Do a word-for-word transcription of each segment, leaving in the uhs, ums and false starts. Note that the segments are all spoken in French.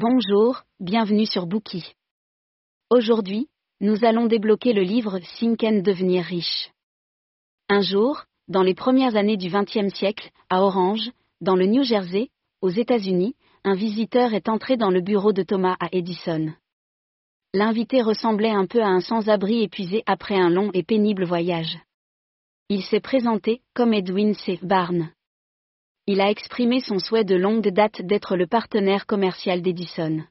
Bonjour, bienvenue sur Bookey. Aujourd'hui, nous allons débloquer le livre Think and Devenir riche. Un jour, dans les premières années du vingtième siècle, à Orange, dans le New Jersey, aux États-Unis, un visiteur est entré dans le bureau de Thomas A. Edison. L'invité ressemblait un peu à un sans-abri épuisé après un long et pénible voyage. Il s'est présenté comme Edwin C. Barnes. Il a exprimé son souhait de longue date d'être le partenaire commercial d'Edison.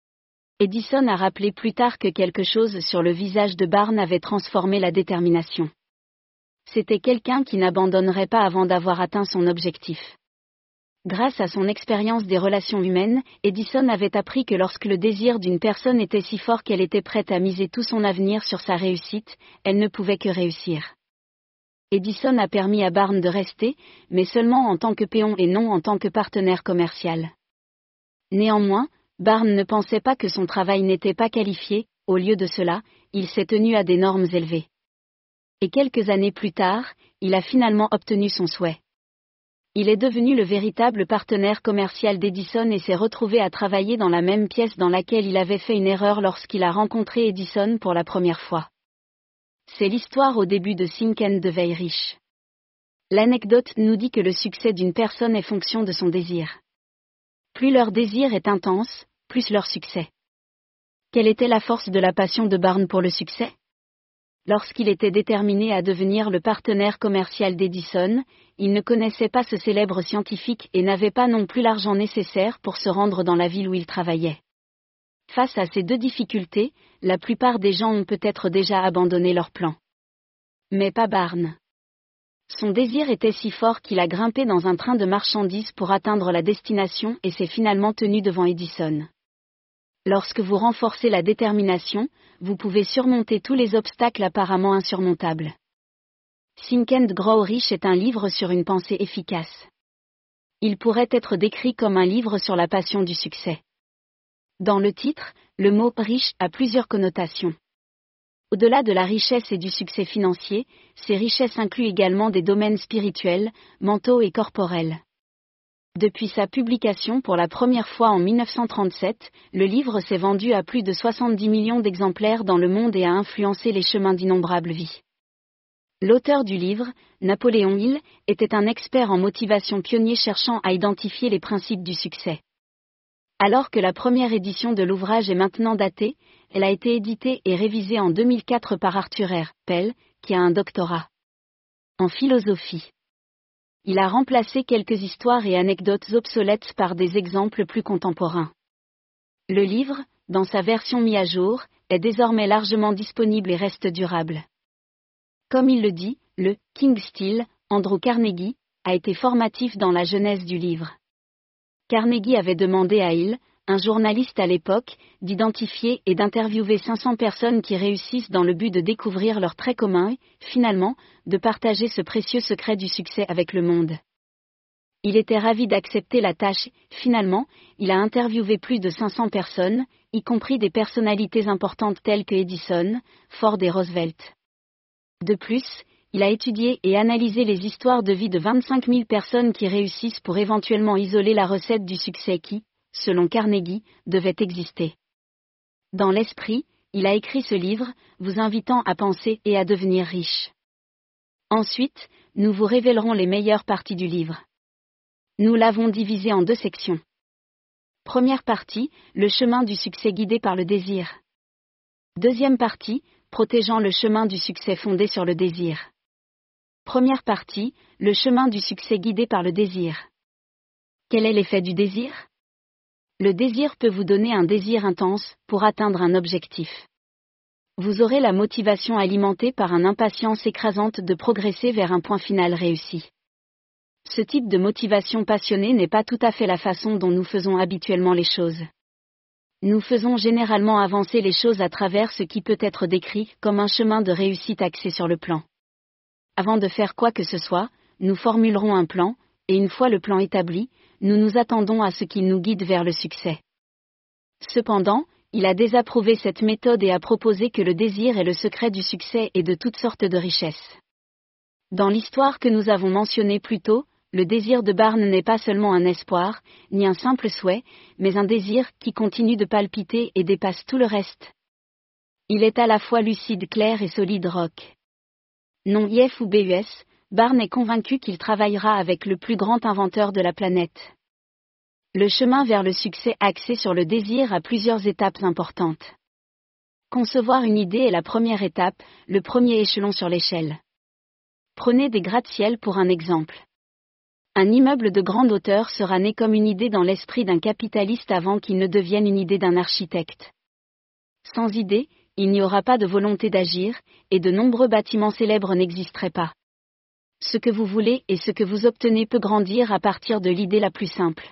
Edison a rappelé plus tard que quelque chose sur le visage de Barnes avait transformé la détermination. C'était quelqu'un qui n'abandonnerait pas avant d'avoir atteint son objectif. Grâce à son expérience des relations humaines, Edison avait appris que lorsque le désir d'une personne était si fort qu'elle était prête à miser tout son avenir sur sa réussite, elle ne pouvait que réussir. Edison a permis à Barnes de rester, mais seulement en tant que péon et non en tant que partenaire commercial. Néanmoins, Barnes ne pensait pas que son travail n'était pas qualifié, au lieu de cela, il s'est tenu à des normes élevées. Et quelques années plus tard, il a finalement obtenu son souhait. Il est devenu le véritable partenaire commercial d'Edison et s'est retrouvé à travailler dans la même pièce dans laquelle il avait fait une erreur lorsqu'il a rencontré Edison pour la première fois. C'est l'histoire au début de Think and Devenir riche. L'anecdote nous dit que le succès d'une personne est fonction de son désir. Plus leur désir est intense, plus leur succès. Quelle était la force de la passion de Barnes pour le succès ? Lorsqu'il était déterminé à devenir le partenaire commercial d'Edison, il ne connaissait pas ce célèbre scientifique et n'avait pas non plus l'argent nécessaire pour se rendre dans la ville où il travaillait. Face à ces deux difficultés, la plupart des gens ont peut-être déjà abandonné leur plan. Mais pas Barnes. Son désir était si fort qu'il a grimpé dans un train de marchandises pour atteindre la destination et s'est finalement tenu devant Edison. Lorsque vous renforcez la détermination, vous pouvez surmonter tous les obstacles apparemment insurmontables. Think and Grow Rich est un livre sur une pensée efficace. Il pourrait être décrit comme un livre sur la passion du succès. Dans le titre, le mot « riche » a plusieurs connotations. Au-delà de la richesse et du succès financier, ces richesses incluent également des domaines spirituels, mentaux et corporels. Depuis sa publication pour la première fois en mille neuf cent trente-sept, le livre s'est vendu à plus de soixante-dix millions d'exemplaires dans le monde et a influencé les chemins d'innombrables vies. L'auteur du livre, Napoléon Hill, était un expert en motivation pionnier cherchant à identifier les principes du succès. Alors que la première édition de l'ouvrage est maintenant datée, elle a été éditée et révisée en deux mille quatre par Arthur R. Pell, qui a un doctorat en philosophie. Il a remplacé quelques histoires et anecdotes obsolètes par des exemples plus contemporains. Le livre, dans sa version mise à jour, est désormais largement disponible et reste durable. Comme il le dit, le « King Style », Andrew Carnegie, a été formatif dans la genèse du livre. Carnegie avait demandé à Hill, un journaliste à l'époque, d'identifier et d'interviewer cinq cents personnes qui réussissent dans le but de découvrir leurs traits communs et, finalement, de partager ce précieux secret du succès avec le monde. Il était ravi d'accepter la tâche. Finalement, il a interviewé plus de cinq cents personnes, y compris des personnalités importantes telles que Edison, Ford et Roosevelt. De plus, il a étudié et analysé les histoires de vie de vingt-cinq mille personnes qui réussissent pour éventuellement isoler la recette du succès qui, selon Carnegie, devait exister. Dans l'esprit, il a écrit ce livre, vous invitant à penser et à devenir riche. Ensuite, nous vous révélerons les meilleures parties du livre. Nous l'avons divisé en deux sections. Première partie, le chemin du succès guidé par le désir. Deuxième partie, protégeant le chemin du succès fondé sur le désir. Première partie, le chemin du succès guidé par le désir. Quel est l'effet du désir ? Le désir peut vous donner un désir intense pour atteindre un objectif. Vous aurez la motivation alimentée par une impatience écrasante de progresser vers un point final réussi. Ce type de motivation passionnée n'est pas tout à fait la façon dont nous faisons habituellement les choses. Nous faisons généralement avancer les choses à travers ce qui peut être décrit comme un chemin de réussite axé sur le plan. Avant de faire quoi que ce soit, nous formulerons un plan, et une fois le plan établi, nous nous attendons à ce qu'il nous guide vers le succès. Cependant, il a désapprouvé cette méthode et a proposé que le désir est le secret du succès et de toutes sortes de richesses. Dans l'histoire que nous avons mentionnée plus tôt, le désir de Barnes n'est pas seulement un espoir, ni un simple souhait, mais un désir qui continue de palpiter et dépasse tout le reste. Il est à la fois lucide, clair et solide rock. Non I F ou B U S, Barnes est convaincu qu'il travaillera avec le plus grand inventeur de la planète. Le chemin vers le succès axé sur le désir a plusieurs étapes importantes. Concevoir une idée est la première étape, le premier échelon sur l'échelle. Prenez des gratte-ciel pour un exemple. Un immeuble de grande hauteur sera né comme une idée dans l'esprit d'un capitaliste avant qu'il ne devienne une idée d'un architecte. Sans idée, il n'y aura pas de volonté d'agir, et de nombreux bâtiments célèbres n'existeraient pas. Ce que vous voulez et ce que vous obtenez peut grandir à partir de l'idée la plus simple.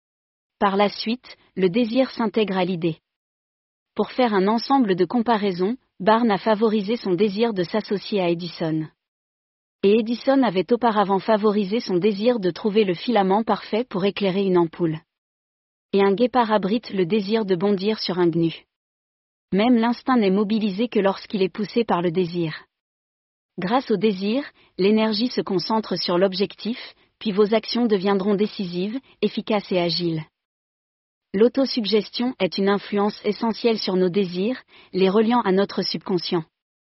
Par la suite, le désir s'intègre à l'idée. Pour faire un ensemble de comparaisons, Barnes a favorisé son désir de s'associer à Edison. Et Edison avait auparavant favorisé son désir de trouver le filament parfait pour éclairer une ampoule. Et un guépard abrite le désir de bondir sur un gnu. Même l'instinct n'est mobilisé que lorsqu'il est poussé par le désir. Grâce au désir, l'énergie se concentre sur l'objectif, puis vos actions deviendront décisives, efficaces et agiles. L'autosuggestion est une influence essentielle sur nos désirs, les reliant à notre subconscient.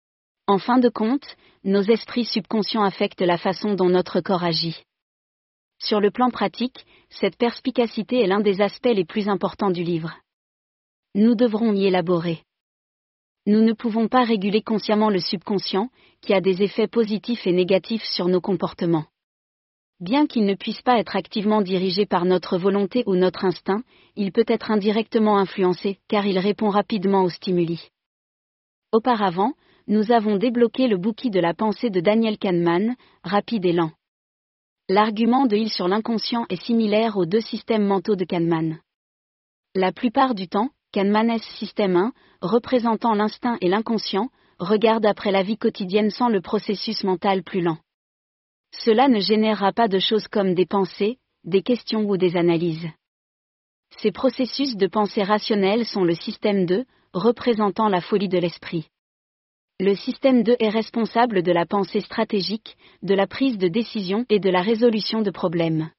En fin de compte, nos esprits subconscients affectent la façon dont notre corps agit. Sur le plan pratique, cette perspicacité est l'un des aspects les plus importants du livre. Nous devrons y élaborer. Nous ne pouvons pas réguler consciemment le subconscient, qui a des effets positifs et négatifs sur nos comportements. Bien qu'il ne puisse pas être activement dirigé par notre volonté ou notre instinct, il peut être indirectement influencé, car il répond rapidement aux stimuli. Auparavant, nous avons débloqué le bouquet de la pensée de Daniel Kahneman, rapide et lent. L'argument de Hill sur l'inconscient est similaire aux deux systèmes mentaux de Kahneman. La plupart du temps, Kahneman's système un, représentant l'instinct et l'inconscient, regarde après la vie quotidienne sans le processus mental plus lent. Cela ne générera pas de choses comme des pensées, des questions ou des analyses. Ces processus de pensée rationnelle sont le système deux, représentant la folie de l'esprit. Le système deux est responsable de la pensée stratégique, de la prise de décision et de la résolution de problèmes.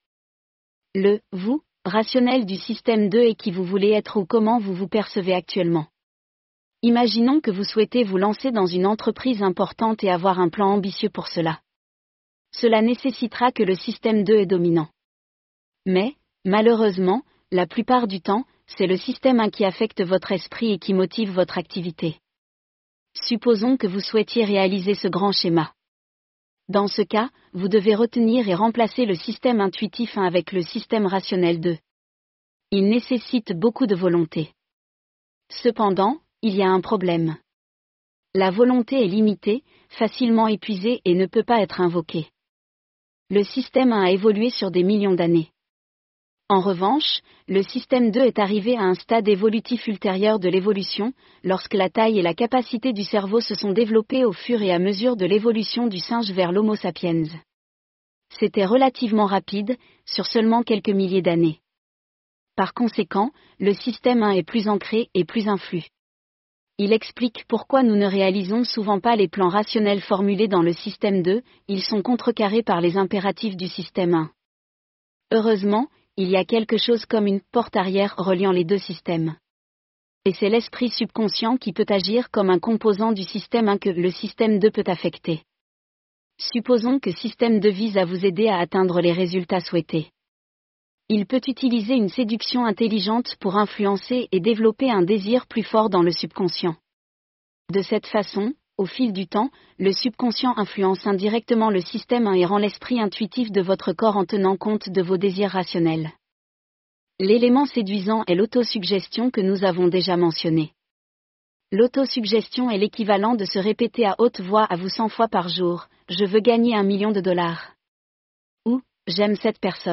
Le « vous » rationnel du système deux est qui vous voulez être ou comment vous vous percevez actuellement. Imaginons que vous souhaitez vous lancer dans une entreprise importante et avoir un plan ambitieux pour cela. Cela nécessitera que le système deux est dominant. Mais, malheureusement, la plupart du temps, c'est le système un qui affecte votre esprit et qui motive votre activité. Supposons que vous souhaitiez réaliser ce grand schéma. Dans ce cas, vous devez retenir et remplacer le système intuitif un avec le système rationnel deux. Il nécessite beaucoup de volonté. Cependant, il y a un problème. La volonté est limitée, facilement épuisée et ne peut pas être invoquée. Le système un a évolué sur des millions d'années. En revanche, le système deux est arrivé à un stade évolutif ultérieur de l'évolution, lorsque la taille et la capacité du cerveau se sont développées au fur et à mesure de l'évolution du singe vers l'Homo sapiens. C'était relativement rapide, sur seulement quelques milliers d'années. Par conséquent, le système un est plus ancré et plus influx. Il explique pourquoi nous ne réalisons souvent pas les plans rationnels formulés dans le système deux, ils sont contrecarrés par les impératifs du système un. Heureusement, il y a quelque chose comme une porte arrière reliant les deux systèmes. Et c'est l'esprit subconscient qui peut agir comme un composant du système un que le système deux peut affecter. Supposons que système deux vise à vous aider à atteindre les résultats souhaités. Il peut utiliser une séduction intelligente pour influencer et développer un désir plus fort dans le subconscient. De cette façon, au fil du temps, le subconscient influence indirectement le système un et rend l'esprit intuitif de votre corps en tenant compte de vos désirs rationnels. L'élément séduisant est l'autosuggestion que nous avons déjà mentionné. L'autosuggestion est l'équivalent de se répéter à haute voix à vous cent fois par jour, « Je veux gagner un million de dollars » ou « J'aime cette personne ».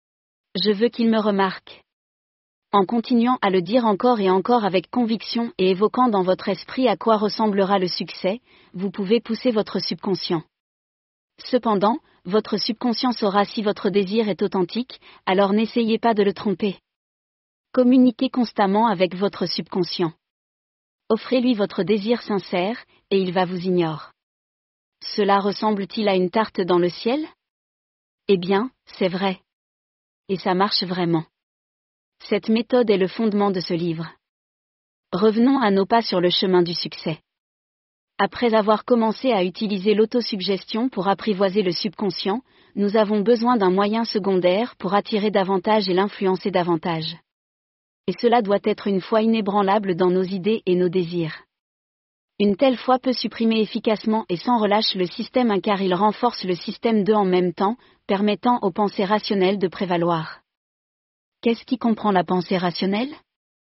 Je veux qu'il me remarque. En continuant à le dire encore et encore avec conviction et évoquant dans votre esprit à quoi ressemblera le succès, vous pouvez pousser votre subconscient. Cependant, votre subconscient saura si votre désir est authentique, alors n'essayez pas de le tromper. Communiquez constamment avec votre subconscient. Offrez-lui votre désir sincère, et il va vous ignorer. Cela ressemble-t-il à une tarte dans le ciel ? Eh bien, c'est vrai. Et ça marche vraiment. Cette méthode est le fondement de ce livre. Revenons à nos pas sur le chemin du succès. Après avoir commencé à utiliser l'autosuggestion pour apprivoiser le subconscient, nous avons besoin d'un moyen secondaire pour attirer davantage et l'influencer davantage. Et cela doit être une foi inébranlable dans nos idées et nos désirs. Une telle foi peut supprimer efficacement et sans relâche le système un car il renforce le système deux en même temps, permettant aux pensées rationnelles de prévaloir. Qu'est-ce qui comprend la pensée rationnelle ?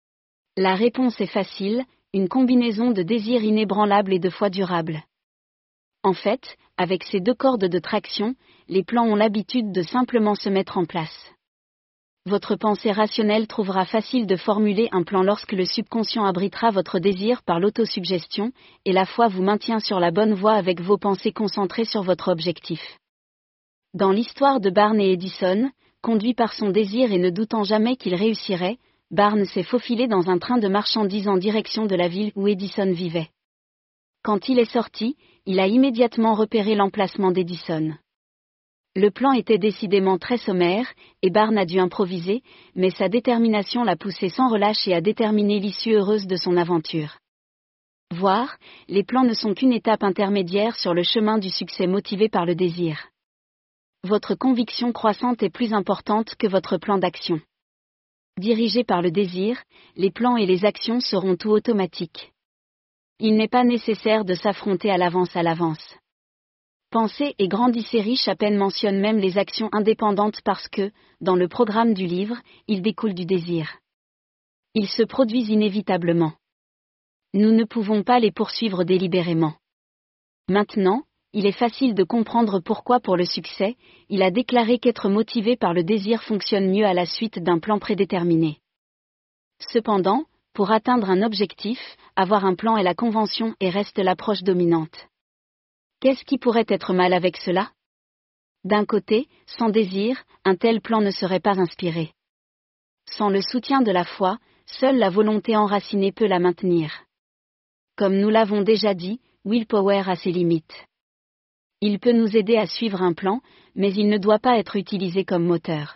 La réponse est facile, une combinaison de désirs inébranlables et de foi durable. En fait, avec ces deux cordes de traction, les plans ont l'habitude de simplement se mettre en place. Votre pensée rationnelle trouvera facile de formuler un plan lorsque le subconscient abritera votre désir par l'autosuggestion, et la foi vous maintient sur la bonne voie avec vos pensées concentrées sur votre objectif. Dans l'histoire de Barnes et Edison, conduit par son désir et ne doutant jamais qu'il réussirait, Barnes s'est faufilé dans un train de marchandises en direction de la ville où Edison vivait. Quand il est sorti, il a immédiatement repéré l'emplacement d'Edison. Le plan était décidément très sommaire, et Barnes a dû improviser, mais sa détermination l'a poussé sans relâche et a déterminé l'issue heureuse de son aventure. Voir, les plans ne sont qu'une étape intermédiaire sur le chemin du succès motivé par le désir. Votre conviction croissante est plus importante que votre plan d'action. Dirigés par le désir, les plans et les actions seront tout automatiques. Il n'est pas nécessaire de s'affronter à l'avance à l'avance. Pensez et grandissez riche à peine mentionne même les actions indépendantes parce que, dans le programme du livre, ils découlent du désir. Ils se produisent inévitablement. Nous ne pouvons pas les poursuivre délibérément. Maintenant, il est facile de comprendre pourquoi pour le succès, il a déclaré qu'être motivé par le désir fonctionne mieux à la suite d'un plan prédéterminé. Cependant, pour atteindre un objectif, avoir un plan est la convention et reste l'approche dominante. Qu'est-ce qui pourrait être mal avec cela ? D'un côté, sans désir, un tel plan ne serait pas inspiré. Sans le soutien de la foi, seule la volonté enracinée peut la maintenir. Comme nous l'avons déjà dit, willpower a ses limites. Il peut nous aider à suivre un plan, mais il ne doit pas être utilisé comme moteur.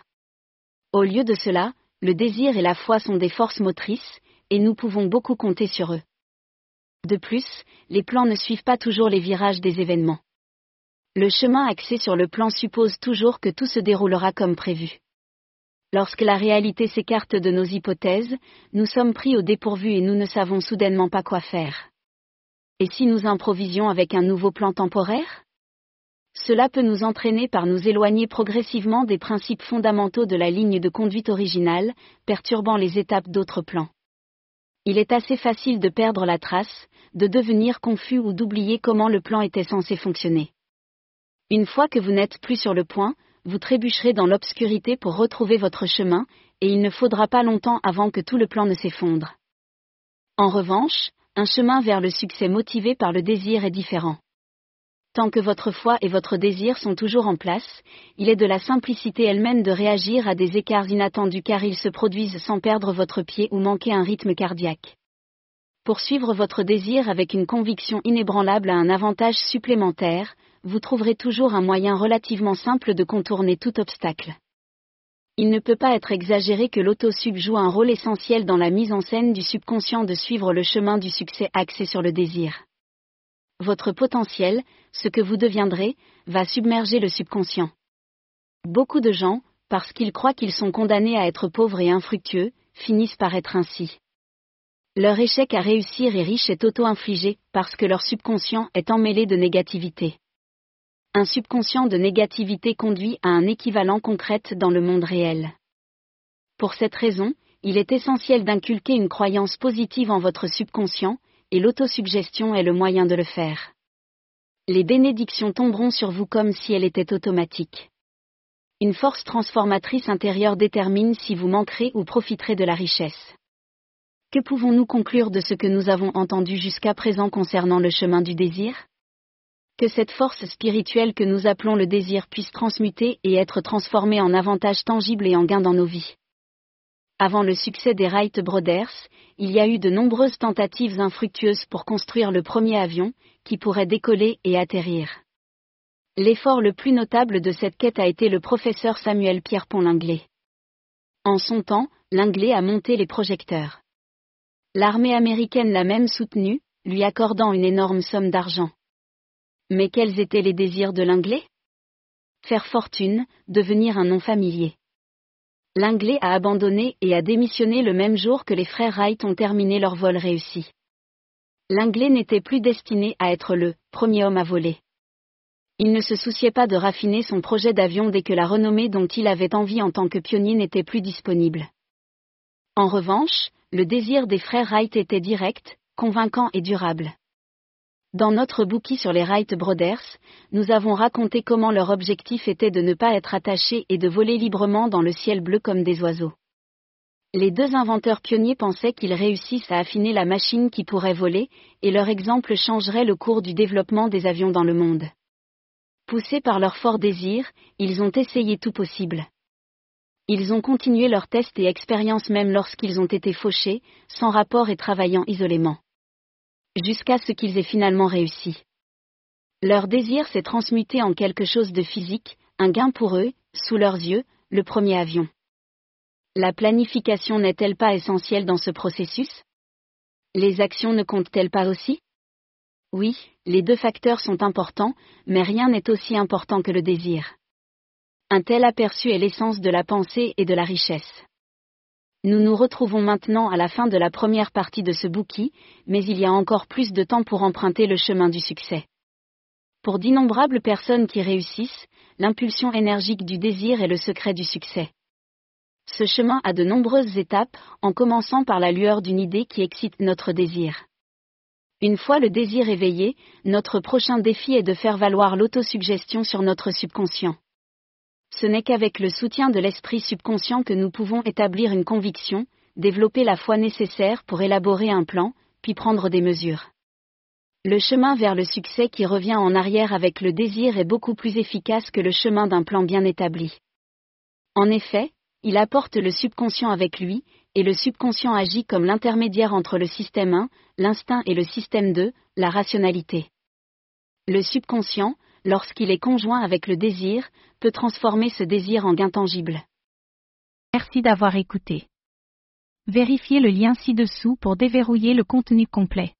Au lieu de cela, le désir et la foi sont des forces motrices, et nous pouvons beaucoup compter sur eux. De plus, les plans ne suivent pas toujours les virages des événements. Le chemin axé sur le plan suppose toujours que tout se déroulera comme prévu. Lorsque la réalité s'écarte de nos hypothèses, nous sommes pris au dépourvu et nous ne savons soudainement pas quoi faire. Et si nous improvisions avec un nouveau plan temporaire ? Cela peut nous entraîner par nous éloigner progressivement des principes fondamentaux de la ligne de conduite originale, perturbant les étapes d'autres plans. Il est assez facile de perdre la trace, de devenir confus ou d'oublier comment le plan était censé fonctionner. Une fois que vous n'êtes plus sur le point, vous trébucherez dans l'obscurité pour retrouver votre chemin, et il ne faudra pas longtemps avant que tout le plan ne s'effondre. En revanche, un chemin vers le succès motivé par le désir est différent. Tant que votre foi et votre désir sont toujours en place, il est de la simplicité elle-même de réagir à des écarts inattendus car ils se produisent sans perdre votre pied ou manquer un rythme cardiaque. Poursuivre votre désir avec une conviction inébranlable a un avantage supplémentaire, vous trouverez toujours un moyen relativement simple de contourner tout obstacle. Il ne peut pas être exagéré que l'autosub joue un rôle essentiel dans la mise en scène du subconscient de suivre le chemin du succès axé sur le désir. Votre potentiel, ce que vous deviendrez, va submerger le subconscient. Beaucoup de gens, parce qu'ils croient qu'ils sont condamnés à être pauvres et infructueux, finissent par être ainsi. Leur échec à réussir et riche est auto-infligé, parce que leur subconscient est emmêlé de négativité. Un subconscient de négativité conduit à un équivalent concret dans le monde réel. Pour cette raison, il est essentiel d'inculquer une croyance positive en votre subconscient, et l'autosuggestion est le moyen de le faire. Les bénédictions tomberont sur vous comme si elles étaient automatiques. Une force transformatrice intérieure détermine si vous manquerez ou profiterez de la richesse. Que pouvons-nous conclure de ce que nous avons entendu jusqu'à présent concernant le chemin du désir ? Que cette force spirituelle que nous appelons le désir puisse transmuter et être transformée en avantages tangibles et en gains dans nos vies. Avant le succès des Wright Brothers, il y a eu de nombreuses tentatives infructueuses pour construire le premier avion, qui pourrait décoller et atterrir. L'effort le plus notable de cette quête a été le professeur Samuel Pierpont Linglet. En son temps, Linglet a monté les projecteurs. L'armée américaine l'a même soutenu, lui accordant une énorme somme d'argent. Mais quels étaient les désirs de Linglet ? Faire fortune, devenir un nom familier. Linglet a abandonné et a démissionné le même jour que les frères Wright ont terminé leur vol réussi. Linglet n'était plus destiné à être le premier homme à voler. Il ne se souciait pas de raffiner son projet d'avion dès que la renommée dont il avait envie en tant que pionnier n'était plus disponible. En revanche, le désir des frères Wright était direct, convaincant et durable. Dans notre bouquin sur les Wright Brothers, nous avons raconté comment leur objectif était de ne pas être attachés et de voler librement dans le ciel bleu comme des oiseaux. Les deux inventeurs pionniers pensaient qu'ils réussissent à affiner la machine qui pourrait voler, et leur exemple changerait le cours du développement des avions dans le monde. Poussés par leur fort désir, ils ont essayé tout possible. Ils ont continué leurs tests et expériences même lorsqu'ils ont été fauchés, sans rapport et travaillant isolément. Jusqu'à ce qu'ils aient finalement réussi. Leur désir s'est transmuté en quelque chose de physique, un gain pour eux, sous leurs yeux, le premier avion. La planification n'est-elle pas essentielle dans ce processus ? Les actions ne comptent-elles pas aussi ? Oui, les deux facteurs sont importants, mais rien n'est aussi important que le désir. Un tel aperçu est l'essence de la pensée et de la richesse. Nous nous retrouvons maintenant à la fin de la première partie de ce bouquin, mais il y a encore plus de temps pour emprunter le chemin du succès. Pour d'innombrables personnes qui réussissent, l'impulsion énergique du désir est le secret du succès. Ce chemin a de nombreuses étapes, en commençant par la lueur d'une idée qui excite notre désir. Une fois le désir éveillé, notre prochain défi est de faire valoir l'autosuggestion sur notre subconscient. Ce n'est qu'avec le soutien de l'esprit subconscient que nous pouvons établir une conviction, développer la foi nécessaire pour élaborer un plan, puis prendre des mesures. Le chemin vers le succès qui revient en arrière avec le désir est beaucoup plus efficace que le chemin d'un plan bien établi. En effet, il apporte le subconscient avec lui, et le subconscient agit comme l'intermédiaire entre le système un, l'instinct et le système deux, la rationalité. Le subconscient, lorsqu'il est conjoint avec le désir, peut transformer ce désir en gain tangible. Merci d'avoir écouté. Vérifiez le lien ci-dessous pour déverrouiller le contenu complet.